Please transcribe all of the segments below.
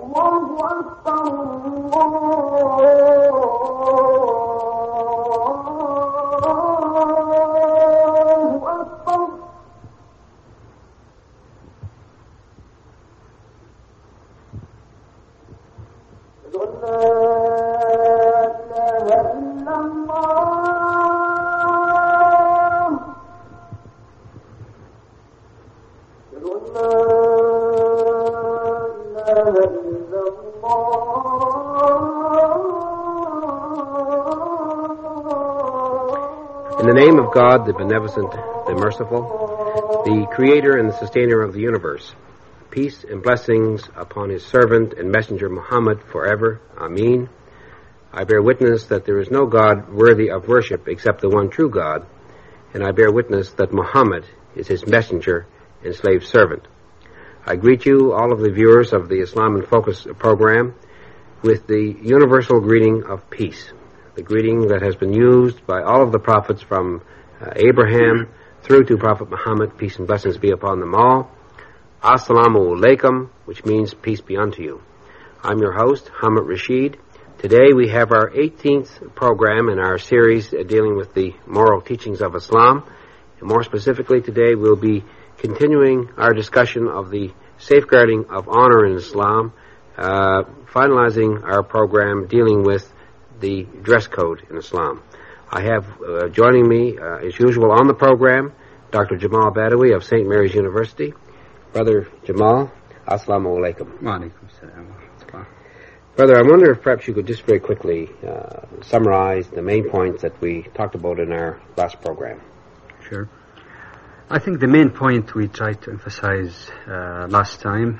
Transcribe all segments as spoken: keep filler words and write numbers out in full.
In the name of God, the beneficent, the merciful, the creator and the sustainer of the universe, peace and blessings upon his servant and messenger Muhammad forever. Ameen. I bear witness that there is no God worthy of worship except the one true God, and I bear witness that Muhammad is his messenger and slave servant. I greet you, all of the viewers of the Islam in Focus program, with the universal greeting of peace, the greeting that has been used by all of the prophets from uh, Abraham through to Prophet Muhammad, peace and blessings be upon them all. Assalamu alaikum, which means peace be unto you. I'm your host, Hamid Rashid. Today we have our eighteenth program in our series uh, dealing with the moral teachings of Islam. And more specifically today we'll be continuing our discussion of the safeguarding of honor in Islam, uh, finalizing our program dealing with the dress code in Islam. I have uh, joining me, uh, as usual, on the program, Doctor Jamal Badawi of Saint Mary's University. Brother Jamal, assalamu alaikum. Wa alaikum salam. Brother, I wonder if perhaps you could just very quickly uh, summarize the main points that we talked about in our last program. Sure. I think the main point we tried to emphasize uh, last time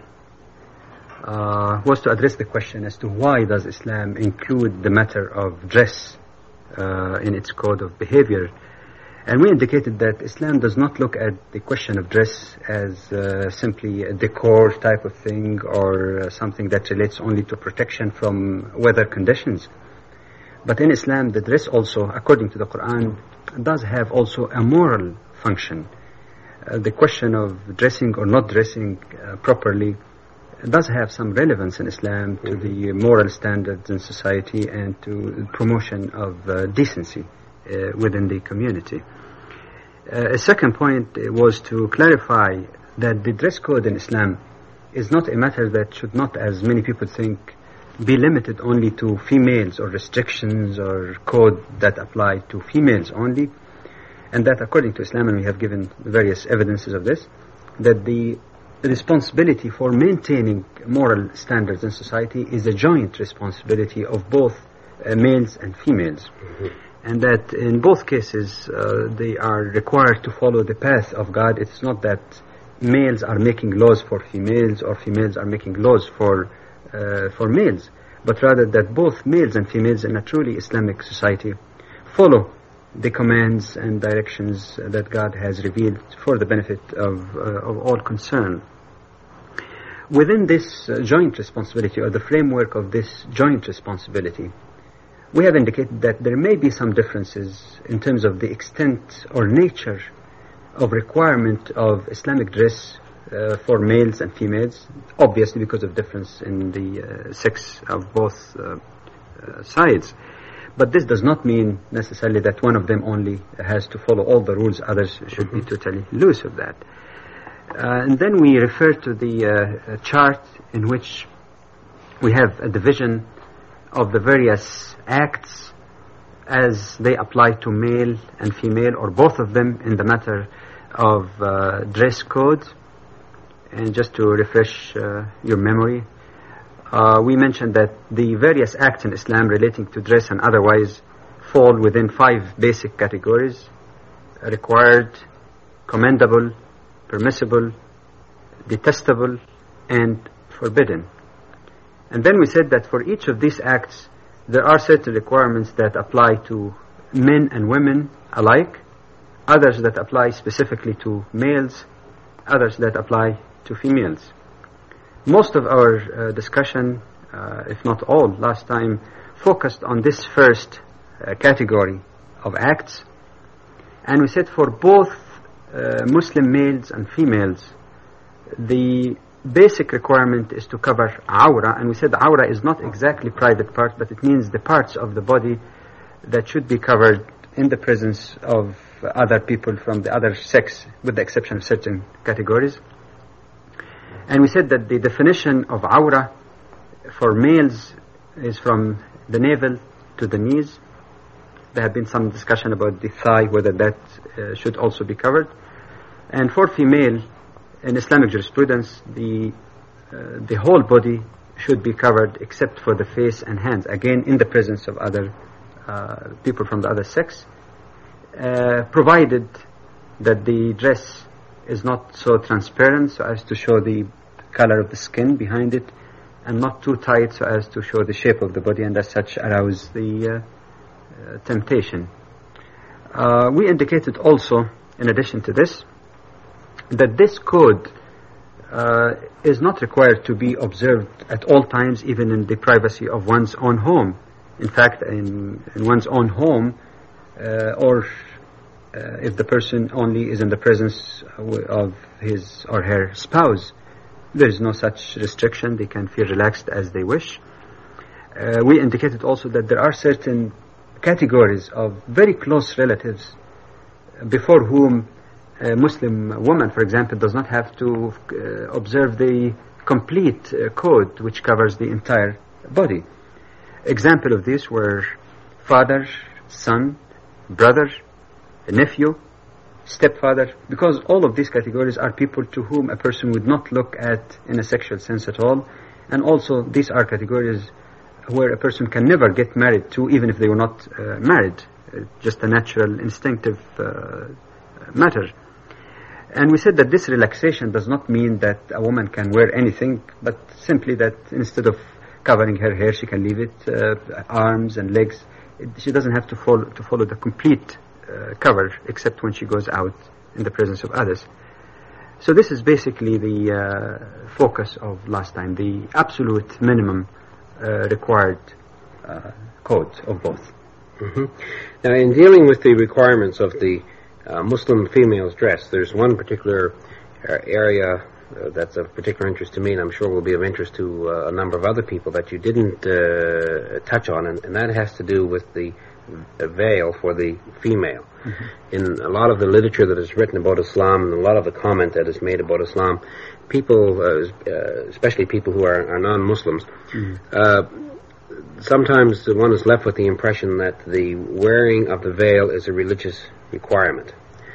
uh, was to address the question as to why does Islam include the matter of dress uh, in its code of behavior. And we indicated that Islam does not look at the question of dress as uh, simply a decor type of thing or uh, something that relates only to protection from weather conditions. But in Islam, the dress also, according to the Quran, does have also a moral function. Uh, the question of dressing or not dressing uh, properly does have some relevance in Islam to the moral standards in society and to the promotion of uh, decency uh, within the community. Uh, a second point was to clarify that the dress code in Islam is not a matter that should not, as many people think, be limited only to females or restrictions or code that apply to females only. And that according to Islam, and we have given various evidences of this, that the responsibility for maintaining moral standards in society is a joint responsibility of both uh, males and females. Mm-hmm. And that in both cases uh, they are required to follow the path of God. It's not that males are making laws for females or females are making laws for uh, for males, but rather that both males and females in a truly Islamic society follow the commands and directions that God has revealed for the benefit of, uh, of all concerned. Within this uh, joint responsibility, or the framework of this joint responsibility, we have indicated that there may be some differences in terms of the extent or nature of requirement of Islamic dress uh, for males and females, obviously because of difference in the uh, sex of both uh, uh, sides. But this does not mean necessarily that one of them only has to follow all the rules, others should be totally loose of that. Uh, and then we refer to the uh, chart in which we have a division of the various acts as they apply to male and female, or both of them, in the matter of uh, dress code. And just to refresh uh, your memory, Uh, we mentioned that the various acts in Islam relating to dress and otherwise fall within five basic categories: required, commendable, permissible, detestable, and forbidden. And then we said that for each of these acts there are certain requirements that apply to men and women alike, others that apply specifically to males, others that apply to females. Most of our uh, discussion, uh, if not all, last time focused on this first uh, category of acts. And we said for both uh, Muslim males and females, the basic requirement is to cover awra, and we said awra is not exactly private part, but it means the parts of the body that should be covered in the presence of other people from the other sex, with the exception of certain categories. And we said that the definition of awra for males is from the navel to the knees. There had been some discussion about the thigh, whether that uh, should also be covered. And for female, in Islamic jurisprudence, the uh, the whole body should be covered except for the face and hands, again in the presence of other uh, people from the other sex, uh, provided that the dress is not so transparent so as to show the color of the skin behind it, and not too tight so as to show the shape of the body, and as such arouse the uh, uh, temptation. Uh, we indicated also, in addition to this, that this code uh, is not required to be observed at all times, even in the privacy of one's own home. In fact, in, in one's own home, uh, or uh, if the person only is in the presence of his or her spouse, there is no such restriction. They can feel relaxed as they wish. Uh, we indicated also that there are certain categories of very close relatives before whom a Muslim woman, for example, does not have to uh, observe the complete uh, code which covers the entire body. Example of this were father, son, brother, nephew, stepfather, because all of these categories are people to whom a person would not look at in a sexual sense at all. And also these are categories where a person can never get married to, even if they were not uh, married, uh, just a natural, instinctive uh, matter. And we said that this relaxation does not mean that a woman can wear anything, but simply that instead of covering her hair, she can leave it, uh, arms and legs. It, she doesn't have to follow, to follow the complete uh, cover, except when she goes out in the presence of others. So this is basically the uh, focus of last time, the absolute minimum uh, required uh, code of both. Mm-hmm. Now, in dealing with the requirements of the Uh, Muslim female's dress, there's one particular uh, area uh, that's of particular interest to me, and I'm sure will be of interest to uh, a number of other people that you didn't uh, touch on, and, and that has to do with the, the veil for the female. Mm-hmm. In a lot of the literature that is written about Islam, and a lot of the comment that is made about Islam, people, uh, uh, especially people who are, are non-Muslims, mm-hmm. uh, sometimes one is left with the impression that the wearing of the veil is a religious requirement.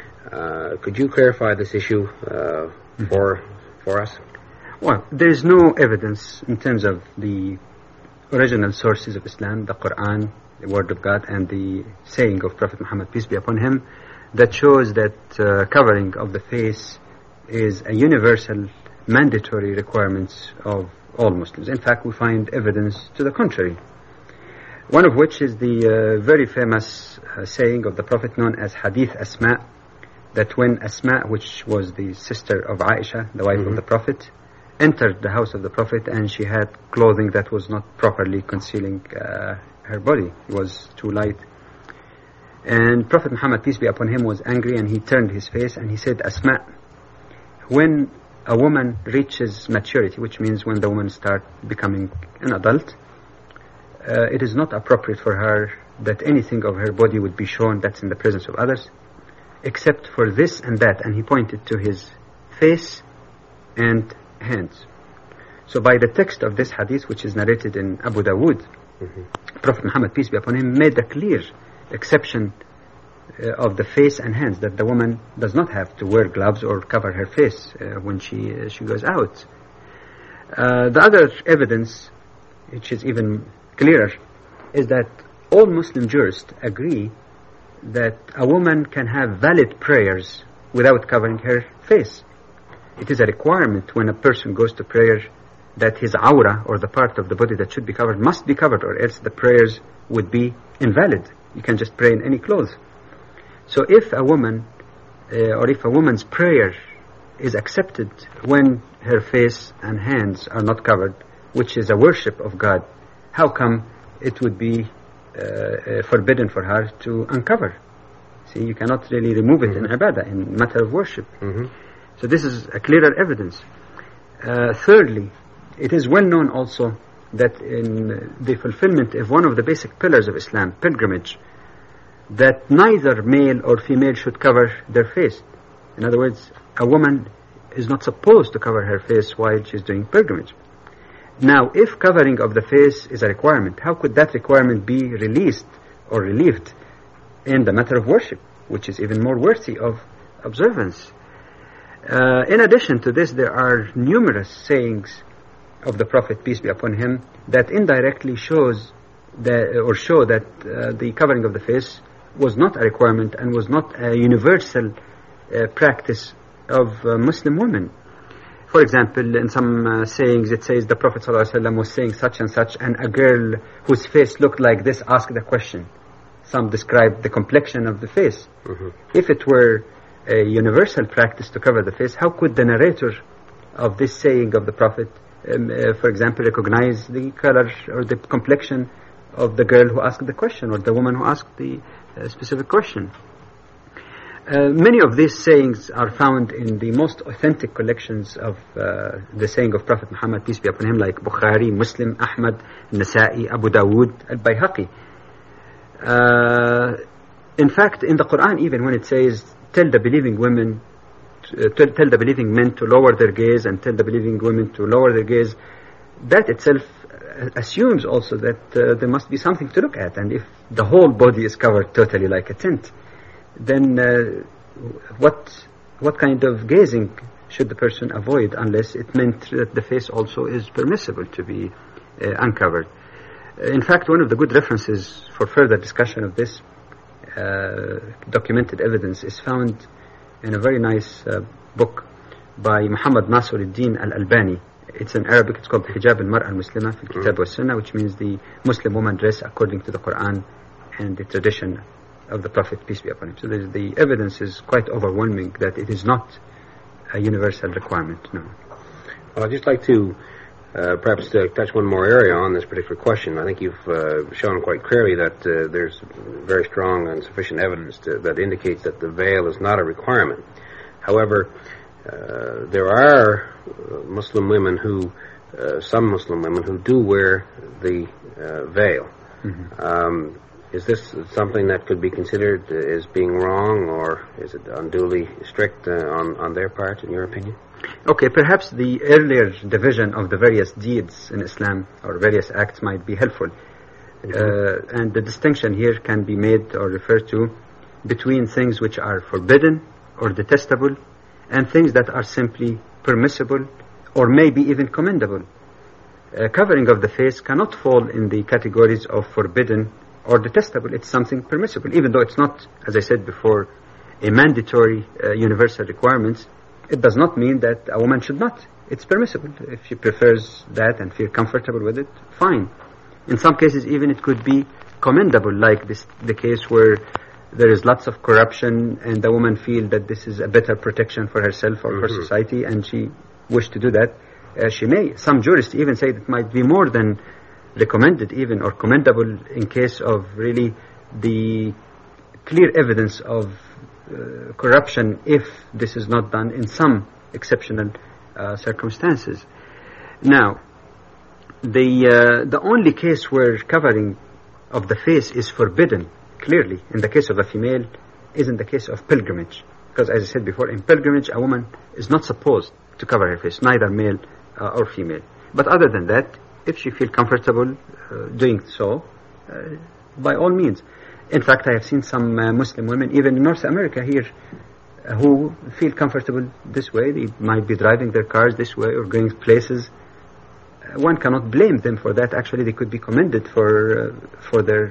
Uh, could you clarify this issue uh, for for us? Well, there is no evidence in terms of the original sources of Islam, the Quran, the Word of God, and the saying of Prophet Muhammad, peace be upon him, that shows that uh, covering of the face is a universal, mandatory requirement of all Muslims. In fact, we find evidence to the contrary. One of which is the uh, very famous uh, saying of the Prophet known as Hadith Asma, that when Asma, which was the sister of Aisha, the wife mm-hmm. of the Prophet, entered the house of the Prophet, and she had clothing that was not properly concealing uh, her body. It was too light. And Prophet Muhammad, peace be upon him, was angry, and he turned his face and he said, Asma, when a woman reaches maturity, which means when the woman starts becoming an adult, Uh, it is not appropriate for her that anything of her body would be shown that's in the presence of others, except for this and that. And he pointed to his face and hands. So by the text of this hadith, which is narrated in Abu Dawood, mm-hmm. Prophet Muhammad, peace be upon him, made a clear exception uh, of the face and hands, that the woman does not have to wear gloves or cover her face uh, when she, uh, she goes out. Uh, the other evidence, which is even clearer, is that all Muslim jurists agree that a woman can have valid prayers without covering her face. It is a requirement when a person goes to prayer that his awra, or the part of the body that should be covered, must be covered, or else the prayers would be invalid. You can just pray in any clothes. So if a woman, uh, or if a woman's prayer is accepted when her face and hands are not covered, which is a worship of God, how come it would be uh, uh, forbidden for her to uncover? See, you cannot really remove it mm-hmm. in ibadah, in matter of worship. Mm-hmm. So this is a clearer evidence. Uh, thirdly, it is well known also that in the fulfillment of one of the basic pillars of Islam, pilgrimage, that neither male or female should cover their face. In other words, a woman is not supposed to cover her face while she's doing pilgrimage. Now, if covering of the face is a requirement, how could that requirement be released or relieved in the matter of worship, which is even more worthy of observance? Uh, in addition to this, there are numerous sayings of the Prophet, peace be upon him, that indirectly shows that, or show that uh, the covering of the face was not a requirement and was not a universal uh, practice of uh, Muslim women. For example, in some uh, sayings it says the Prophet ﷺ was saying such and such, and a girl whose face looked like this asked the question. Some describe the complexion of the face. Mm-hmm. If it were a universal practice to cover the face, how could the narrator of this saying of the Prophet, um, uh, for example, recognize the color or the complexion of the girl who asked the question or the woman who asked the uh, specific question? Uh, many of these sayings are found in the most authentic collections of uh, the saying of Prophet Muhammad, peace be upon him, like Bukhari, Muslim, Ahmad, Nasa'i, Abu Dawood, Al-Bayhaqi. Uh, in fact, in the Quran, even when it says, tell the believing women, uh, tell, tell the believing men to lower their gaze and tell the believing women to lower their gaze, that itself assumes also that uh, there must be something to look at. And if the whole body is covered totally like a tent, then uh, what what kind of gazing should the person avoid, unless it meant that the face also is permissible to be uh, uncovered? In fact, one of the good references for further discussion of this uh, documented evidence is found in a very nice uh, book by Muhammad Nasiruddin Al-Albani. It's in Arabic. It's called Hijab al-Mar'a al-Muslima fi al-Kitab wa Sunnah, which means the Muslim woman dress according to the Quran and the tradition of the Prophet, peace be upon him. So the evidence is quite overwhelming that it is not a universal requirement. No. Well, I'd just like to uh, perhaps to touch one more area on this particular question. I think you've uh, shown quite clearly that uh, there's very strong and sufficient evidence to, that indicates that the veil is not a requirement. However, uh, there are Muslim women who, uh, some Muslim women who do wear the uh, veil. Mm-hmm. Um, Is this something that could be considered uh, as being wrong, or is it unduly strict uh, on, on their part, in your opinion? Okay, perhaps the earlier division of the various deeds in Islam, or various acts, might be helpful. Mm-hmm. Uh, and the distinction here can be made or referred to between things which are forbidden or detestable and things that are simply permissible or maybe even commendable. Uh, covering of the face cannot fall in the categories of forbidden or detestable. It's something permissible, even though it's not, as I said before, a mandatory uh, universal requirement. It does not mean that a woman should not. It's permissible. If she prefers that and feel comfortable with it, fine. In some cases, even it could be commendable, like this, the case where there is lots of corruption and the woman feels that this is a better protection for herself or mm-hmm. for society, and she wished to do that. Uh, she may. Some jurists even say that it might be more than recommended even or commendable in case of really the clear evidence of uh, corruption, if this is not done in some exceptional uh, circumstances. Now, the uh, the only case where covering of the face is forbidden clearly in the case of a female is in the case of pilgrimage, because as I said before, in pilgrimage a woman is not supposed to cover her face, neither male uh, or female. But other than that, if she feels comfortable uh, doing so, uh, by all means. In fact, I have seen some uh, Muslim women, even in North America here, uh, who feel comfortable this way. They might be driving their cars this way or going places. Uh, one cannot blame them for that. Actually, they could be commended for uh, for their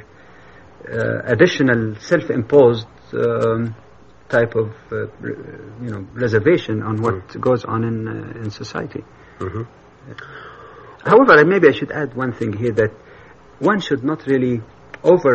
uh, additional self-imposed um, type of uh, re- you know reservation on what mm-hmm. goes on in uh, in society. Mm-hmm. However, maybe I should add one thing here, that one should not really over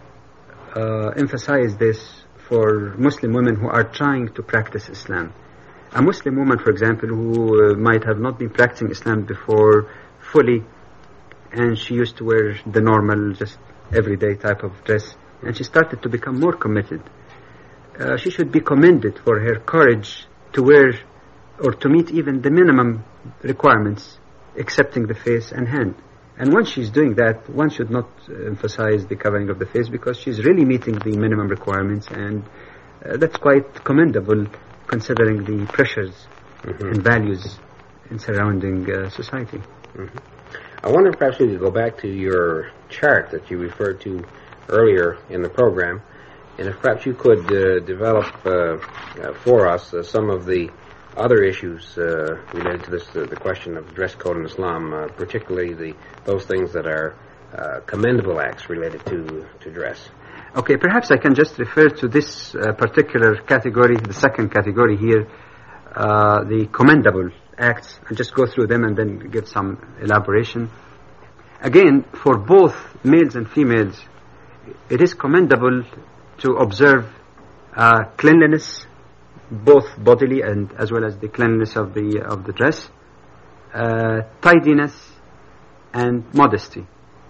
uh, emphasize this for Muslim women who are trying to practice Islam. A Muslim woman, for example, who uh, might have not been practicing Islam before fully, and she used to wear the normal, just everyday type of dress, and she started to become more committed. Uh, she should be commended for her courage to wear or to meet even the minimum requirements, excepting the face and hand. And once she's doing that, one should not uh, emphasize the covering of the face, because she's really meeting the minimum requirements, and uh, that's quite commendable considering the pressures mm-hmm. and values in surrounding uh, society. Mm-hmm. I wonder if perhaps we could go back to your chart that you referred to earlier in the program, and if perhaps you could uh, develop uh, uh, for us uh, some of the other issues uh, related to this, uh, the question of dress code in Islam, uh, particularly the those things that are uh, commendable acts related to, to dress. Okay, perhaps I can just refer to this uh, particular category, the second category here, uh, the commendable acts, and just go through them and then give some elaboration. Again, for both males and females, it is commendable to observe uh, cleanliness, both bodily and as well as the cleanliness of the of the dress, uh, tidiness, and modesty.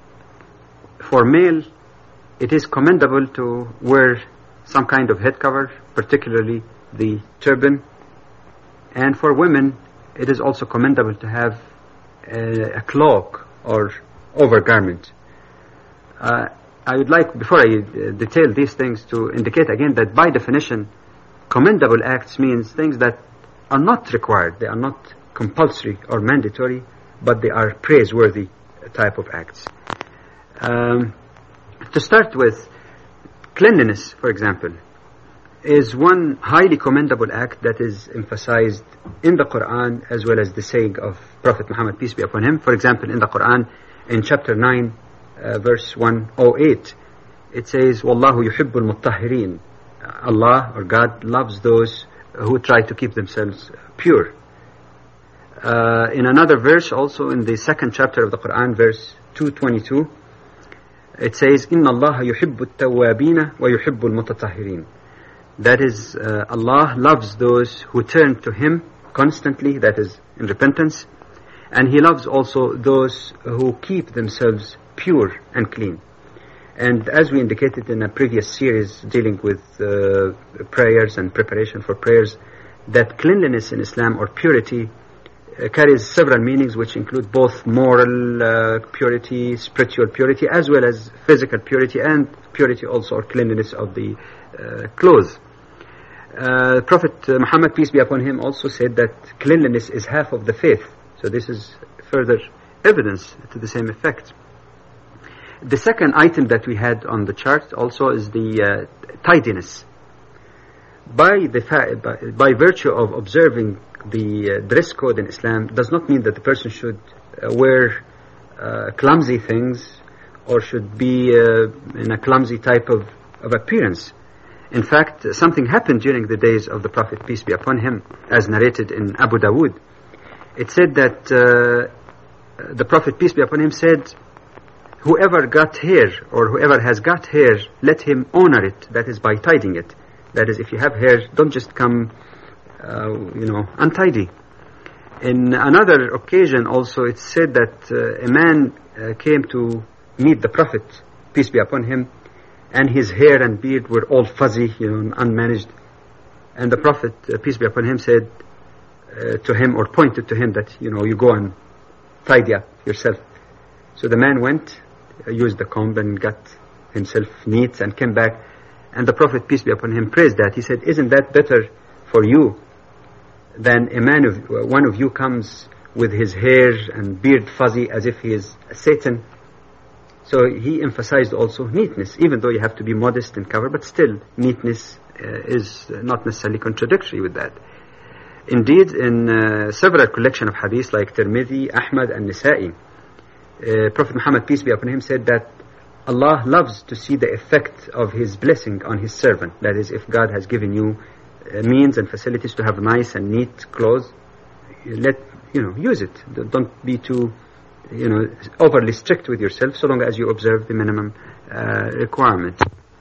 For male, it is commendable to wear some kind of head cover, particularly the turban. And for women, it is also commendable to have a, a cloak or overgarment. Uh, I would like, before I uh, detail these things, to indicate again that by definition, commendable acts means things that are not required. They are not compulsory or mandatory, but they are praiseworthy type of acts. Um, to start with, cleanliness, for example, is one highly commendable act that is emphasized in the Quran as well as the saying of Prophet Muhammad, peace be upon him. For example, in the Quran, in chapter nine, uh, verse one oh eight, it says, وَاللَّهُ يُحِبُّ الْمُطَّهِرِينَ. Allah, or God, loves those who try to keep themselves pure. Uh, in another verse, also in the second chapter of the Quran, verse two twenty-two, it says, إِنَّ اللَّهَ يُحِبُّ التَّوَّابِينَ وَيُحِبُّ الْمُتَطَهِّرِينَ. That is, uh, Allah loves those who turn to Him constantly, that is, in repentance, and He loves also those who keep themselves pure and clean. And as we indicated in a previous series dealing with uh, prayers and preparation for prayers, that cleanliness in Islam, or purity, uh, carries several meanings, which include both moral uh, purity, spiritual purity, as well as physical purity, and purity also, or cleanliness of the uh, clothes. Uh, Prophet Muhammad, peace be upon him, also said that cleanliness is half of the faith. So this is further evidence to the same effect. The second item that we had on the chart also is the uh, tidiness. By, the fa- by, by virtue of observing the uh, dress code in Islam does not mean that the person should uh, wear uh, clumsy things or should be uh, in a clumsy type of, of appearance. In fact, something happened during the days of the Prophet, peace be upon him, as narrated in Abu Dawood. It said that uh, the Prophet, peace be upon him, said, whoever got hair, or whoever has got hair, let him honor it, that is by tidying it. That is, if you have hair, don't just come, uh, you know, untidy. In another occasion also, it said that uh, a man uh, came to meet the Prophet, peace be upon him, and his hair and beard were all fuzzy, you know, unmanaged. And the Prophet, uh, peace be upon him, said uh, to him, or pointed to him, that, you know, you go and tidy up yourself. So the man went, uh, used the comb and got himself neat and came back. And the Prophet, peace be upon him, praised that. He said, isn't that better for you than a man of, uh, one of you comes with his hair and beard fuzzy as if he is Satan? So he emphasized also neatness, even though you have to be modest and cover, but still neatness uh, is not necessarily contradictory with that. Indeed, in uh, several collection of hadiths like Tirmidhi, Ahmad, and Nisa'i, uh, Prophet Muhammad, peace be upon him, said that Allah loves to see the effect of His blessing on His servant. That is, if God has given you uh, means and facilities to have nice and neat clothes, let, you know, use it. Don't be too, you know, overly strict with yourself, so long as you observe the minimum uh, requirement.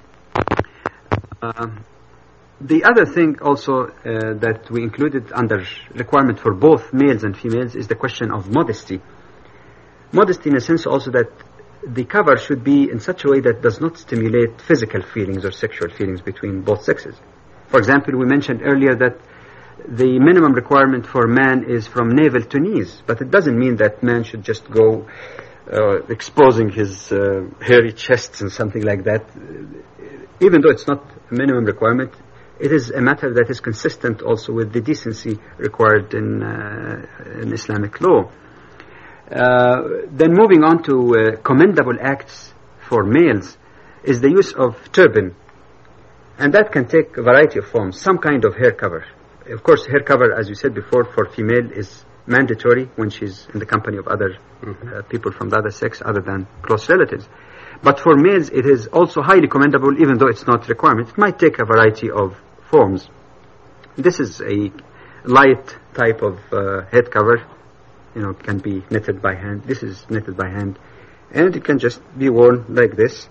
Uh, the other thing also uh, that we included under requirement for both males and females is the question of modesty. Modesty in a sense also that the cover should be in such a way that does not stimulate physical feelings or sexual feelings between both sexes. For example, we mentioned earlier that the minimum requirement for man is from navel to knees, but it doesn't mean that man should just go uh, exposing his uh, hairy chests and something like that. Even though it's not a minimum requirement, it is a matter that is consistent also with the decency required in, uh, in Islamic law. Uh, then moving on to uh, commendable acts for males is the use of turban. And that can take a variety of forms, some kind of hair cover. Of course, hair cover, as you said before, for female is mandatory when she's in the company of other mm-hmm. uh, people from the other sex other than close relatives. But for males, it is also highly commendable, even though it's not a requirement. It might take a variety of forms. This is a light type of uh, head cover. You know, can be knitted by hand. This is knitted by hand. And it can just be worn like this.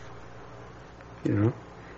You know.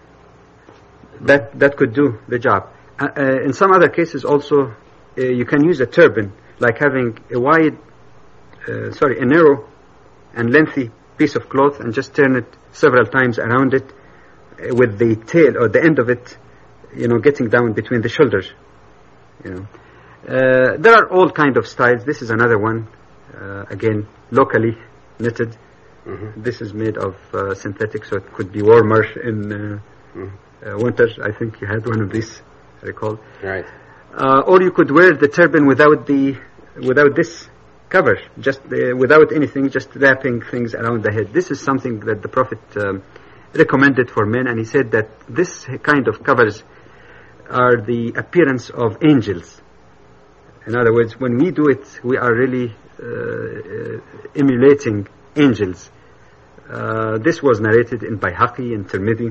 That that could do the job. Uh, uh, in some other cases also, uh, you can use a turban, like having a wide, uh, sorry, a narrow and lengthy piece of cloth and just turn it several times around it uh, with the tail or the end of it, you know, getting down between the shoulders. You know, uh, there are all kind of styles. This is another one, uh, again, locally knitted. Mm-hmm. This is made of uh, synthetic, so it could be warmer in uh, mm-hmm. uh, winter. I think you had one of these, I recall. Right. Uh, or you could wear the turban without the without this cover, just uh, without anything, just wrapping things around the head. This is something that the Prophet um, recommended for men, and he said that this kind of covers are the appearance of angels. In other words, when we do it, we are really uh, uh, emulating angels. Uh, this was narrated in Bayhaqi and Tirmidhi.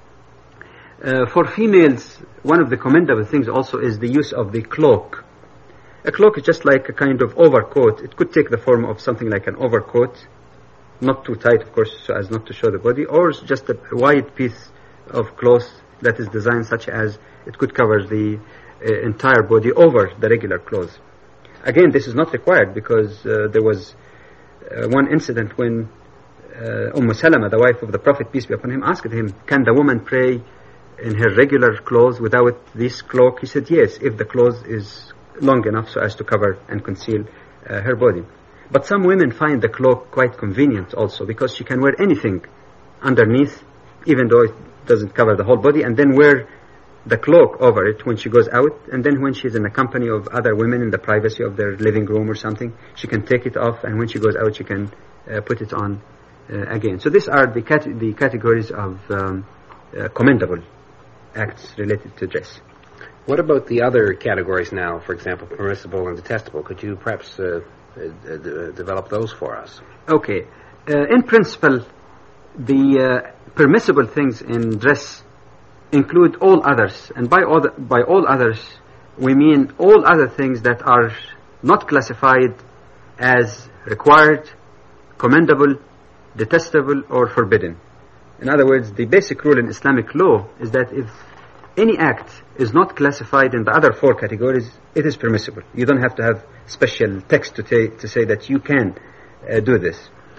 Uh, for females, one of the commendable things also is the use of the cloak. A cloak is just like a kind of overcoat. It could take the form of something like an overcoat, not too tight, of course, so as not to show the body, or just a wide piece of cloth that is designed such as it could cover the uh, entire body over the regular clothes. Again, this is not required because uh, there was uh, one incident when uh, Umm Salama, the wife of the Prophet, peace be upon him, asked him, can the woman pray in her regular clothes without this cloak? He said, yes, if the clothes is long enough so as to cover and conceal uh, her body. But some women find the cloak quite convenient also because she can wear anything underneath, even though it doesn't cover the whole body, and then wear the cloak over it when she goes out, and then when she's in the company of other women in the privacy of their living room or something, she can take it off, and when she goes out she can uh, put it on uh, again. So these are the, cat- the categories of um, uh, commendable acts related to dress. What about the other categories now, for example, permissible and detestable? Could you perhaps uh, uh, d- develop those for us? Okay. Uh, in principle, the uh, permissible things in dress include all others, and by all, the, by all others we mean all other things that are not classified as required, commendable, detestable, or forbidden. In other words, the basic rule in Islamic law is that if any act is not classified in the other four categories, it is permissible. You don't have to have special text to, ta- to say that you can uh, do this.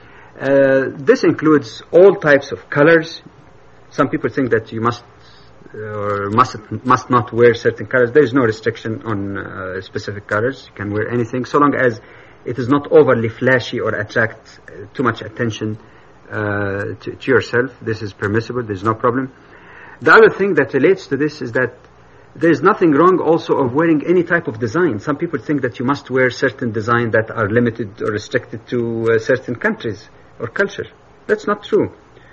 Uh, this includes all types of colors. Some people think that you must or must must not wear certain colors. There is no restriction on uh, specific colors. You can wear anything so long as it is not overly flashy or attract uh, too much attention uh, to, to yourself. This is permissible. There is no problem. The other thing that relates to this is that there is nothing wrong also of wearing any type of design. Some people think that you must wear certain design that are limited or restricted to uh, certain countries or culture. That's not true.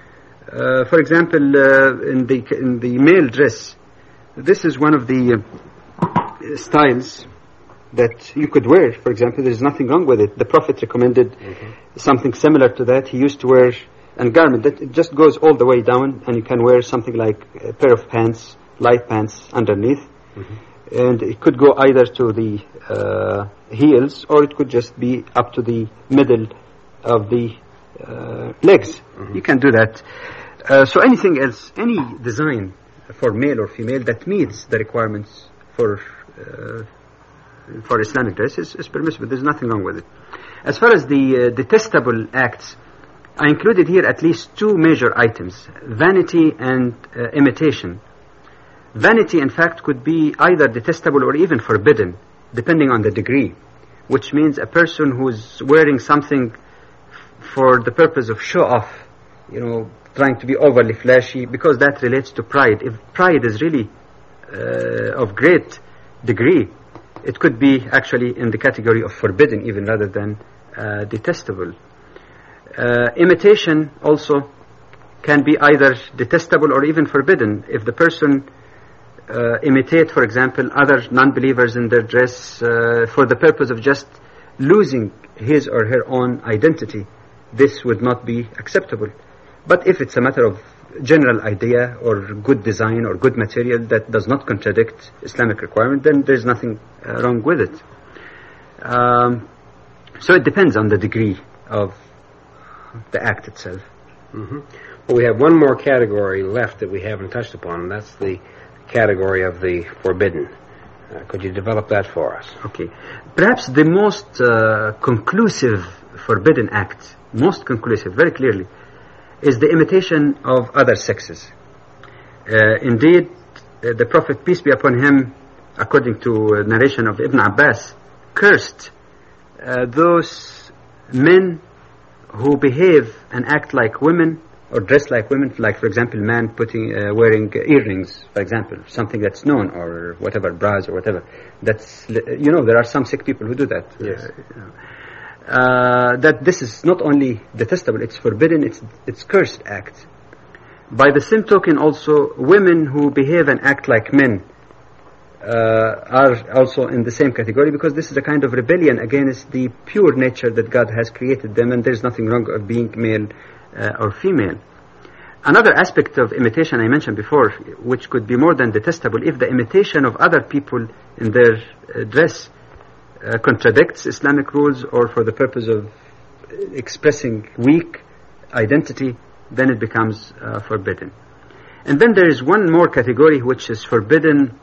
Uh, for example, uh, in the in the male dress, this is one of the uh, styles that you could wear. For example, there is nothing wrong with it. The Prophet recommended mm-hmm. something similar to that. He used to wear a garment that it just goes all the way down, and you can wear something like a pair of pants, light pants underneath, mm-hmm. and it could go either to the uh, heels or it could just be up to the middle of the uh, legs. Mm-hmm. You can do that. Uh, so anything else, any design for male or female that meets the requirements for uh, for Islamic dress is, is permissible. There's nothing wrong with it. As far as the uh, detestable acts, I included here at least two major items: vanity and uh, imitation. Vanity, in fact, could be either detestable or even forbidden, depending on the degree, which means a person who's wearing something for the purpose of show-off, you know, trying to be overly flashy, because that relates to pride. If pride is really uh, of great degree, it could be actually in the category of forbidden even rather than uh, detestable. Uh, imitation also can be either detestable or even forbidden. If the person uh, imitate, for example, other non-believers in their dress uh, for the purpose of just losing his or her own identity, this would not be acceptable. But if it's a matter of general idea or good design or good material that does not contradict Islamic requirement, then there's nothing uh, wrong with it. Um, so it depends on the degree of the act itself. Mm-hmm. Well, we have one more category left that we haven't touched upon, and that's the category of the forbidden. Uh, could you develop that for us? Okay. Perhaps the most uh, conclusive forbidden act, most conclusive, very clearly, is the imitation of other sexes. Uh, indeed, uh, the Prophet, peace be upon him, according to a narration of Ibn Abbas, cursed uh, those men who behave and act like women or dress like women, like, for example, man putting, uh, wearing earrings, for example, something that's known, or whatever, bras or whatever. That's, you know, there are some sick people who do that. Yes. Uh, you know. Uh, that this is not only detestable, it's forbidden, it's it's cursed act. By the same token, also, women who behave and act like men uh, are also in the same category, because this is a kind of rebellion against the pure nature that God has created them, and there's nothing wrong of being male uh, or female. Another aspect of imitation I mentioned before, which could be more than detestable, if the imitation of other people in their uh, dress Uh, contradicts Islamic rules or for the purpose of expressing weak identity, then it becomes uh, forbidden. And then there is one more category which is forbidden.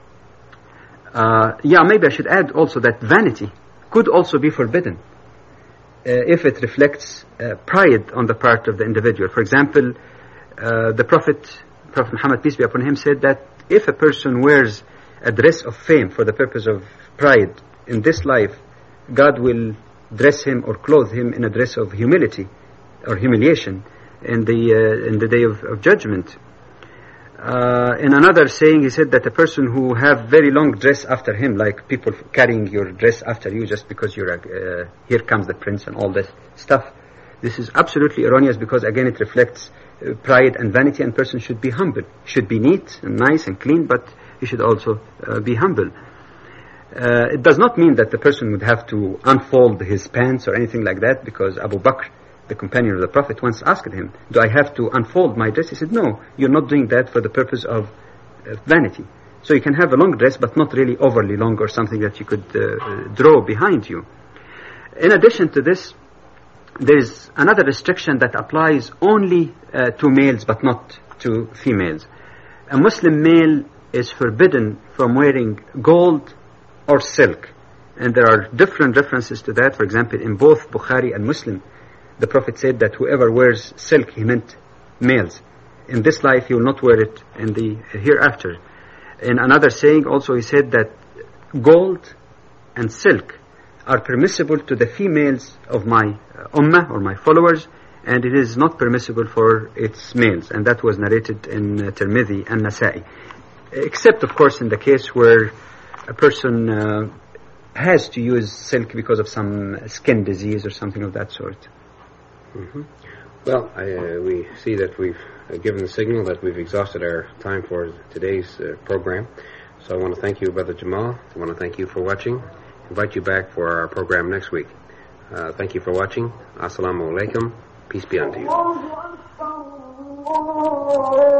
Uh, yeah, maybe I should add also that vanity could also be forbidden uh, if it reflects uh, pride on the part of the individual. For example, uh, the Prophet, Prophet Muhammad, peace be upon him, said that if a person wears a dress of fame for the purpose of pride in this life, God will dress him or clothe him in a dress of humility or humiliation in the uh, in the day of, of judgment. Uh, in another saying, he said that a person who have very long dress after him, like people carrying your dress after you just because you're a, uh, here comes the prince and all this stuff, this is absolutely erroneous, because again it reflects uh, pride and vanity, and person should be humble, should be neat and nice and clean, but he should also uh, be humble. Uh, it does not mean that the person would have to unfold his pants or anything like that, because Abu Bakr, the companion of the Prophet, once asked him, do I have to unfold my dress? He said, no, you're not doing that for the purpose of uh, vanity. So you can have a long dress, but not really overly long or something that you could uh, draw behind you. In addition to this, there is another restriction that applies only uh, to males but not to females. A Muslim male is forbidden from wearing gold or silk, and there are different references to that. For example, in both Bukhari and Muslim, the Prophet said that whoever wears silk, he meant males. In this life, he will not wear it in the hereafter. In another saying also, he said that gold and silk are permissible to the females of my uh, ummah or my followers, and it is not permissible for its males, and that was narrated in uh, Tirmidhi and Nasa'i, except of course in the case where a person uh, has to use silk because of some skin disease or something of that sort. Mm-hmm. Well, I, uh, we see that we've uh, given the signal that we've exhausted our time for today's uh, program. So I want to thank you, Brother Jamal. I want to thank you for watching. Invite you back for our program next week. Uh, thank you for watching. Assalamu alaikum. Peace be unto you.